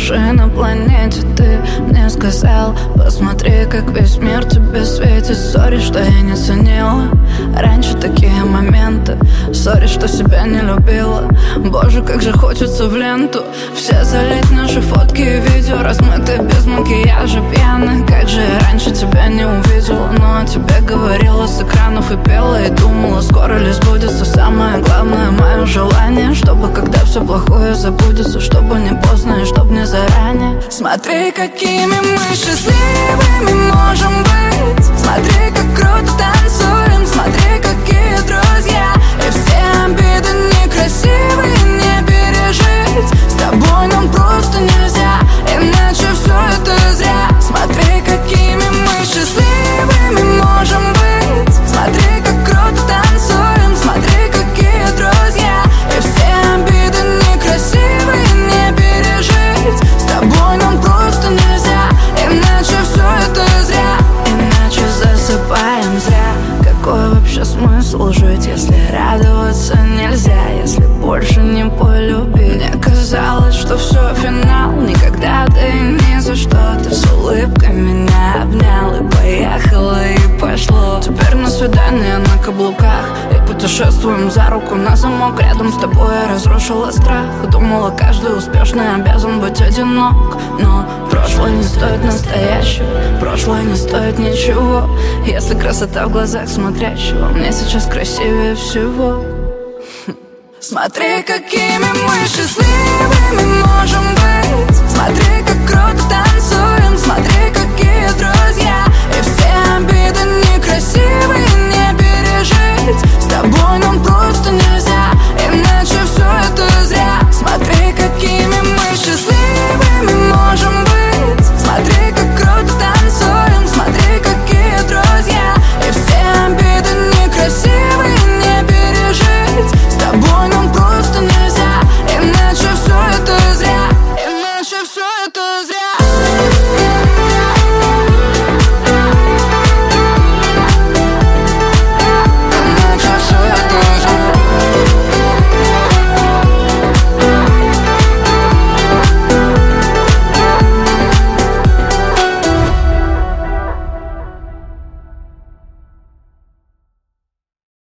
души на планете. Ты мне сказал: посмотри, как весь мир тебе светит. Сори, что я не ценила раньше такие моменты. Сори, что себя не любила. Боже, как же хочется в ленту все залить наши фотки и видео, размытые без макияжа, пьяных. Как же я раньше тебя не увидела, но о тебе говорила с экранов и пела, и думала, скоро ли сбудется самое главное мое желание, чтобы когда все плохое забудется, чтобы не поздно и чтоб не заранее. Смотри, какими мы счастливыми можем быть. Смотри, как круто танцуем. Смотри, какие друзья. И все обиды некрасивые не пережить. С тобой нам просто нельзя, иначе все это зря. Смотри, какими мы счастливыми можем быть. Смотри, как круто танцуем. Смотри, какие друзья. И все обиды некрасивые не пережить. С тобой нам просто нельзя, иначе все это зря. Иначе засыпаем зря. Какой вообще смысл жить, если радоваться нельзя, если больше не полюбить? Мне казалось, что все финал, никогда ты ни за что. Ты с улыбкой меня обнял и поехало, и пошло. Теперь на свидание на каблуках и путешествуем за руку на замок. Рядом с тобой я разрушила страх. Думала, каждый успешный обязан быть одинок, но прошлое не стоит настоящего, прошлое не стоит ничего, если красота в глазах смотрящего мне сейчас красивее всего. Смотри, какими мы счастливыми можем быть. Смотри, как круто танцуем. Смотри, какие друзья. И все обиды некрасивые не пережить.